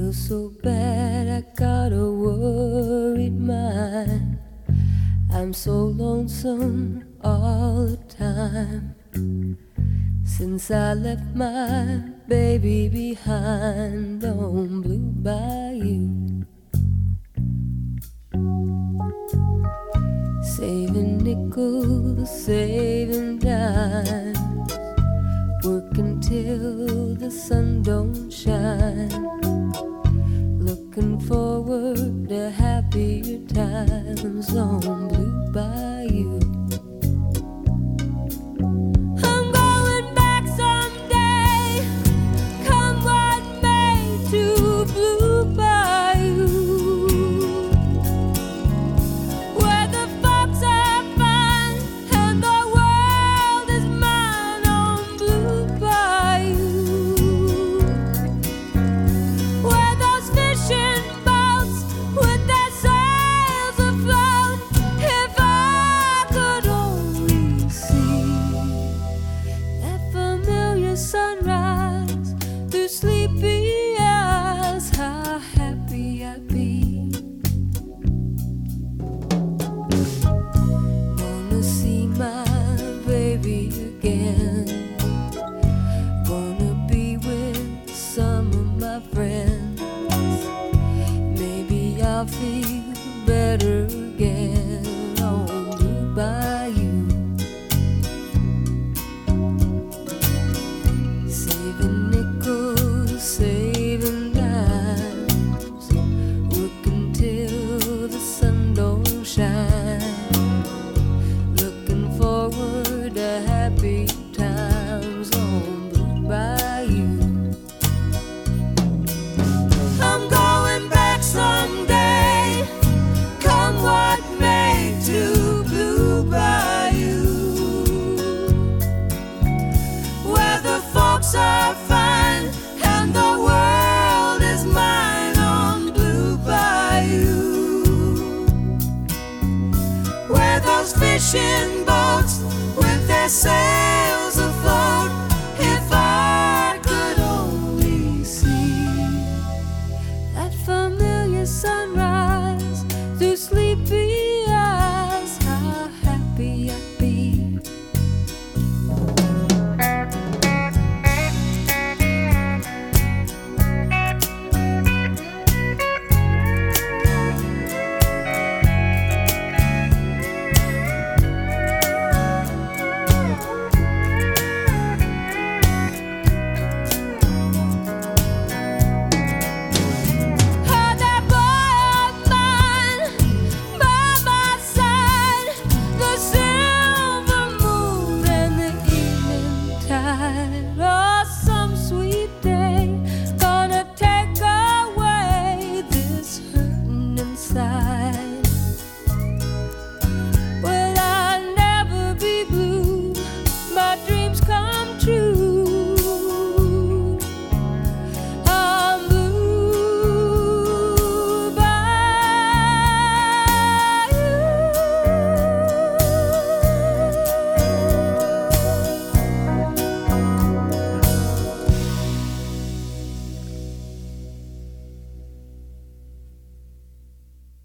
feel so bad, I got a worried mind. I'm so lonesome all the time. Since I left my baby behind on Blue Bayou. Saving nickels, saving dimes, working till the sun don't shine, looking forward to happier times on Blue Bayou. I'm going back someday, come what may, to Blue Bayou, where the folks are fine and the world is mine on Blue Bayou, where those fishing boats with their sails afloat, if I could only see that familiar sunrise through sleepy eyes, how happy I'd be. Wanna see my baby again, wanna be with some of my friends. Maybe I'll feel better again on Blue Bayou. Saving nickels, saving dimes, working till the sun don't shine, looking forward to happy times on Blue Bayou. I'm going back someday, come what may, to Blue Bayou, where the folks are fine and the world is mine on Blue Bayou, where those fishing boats with their sails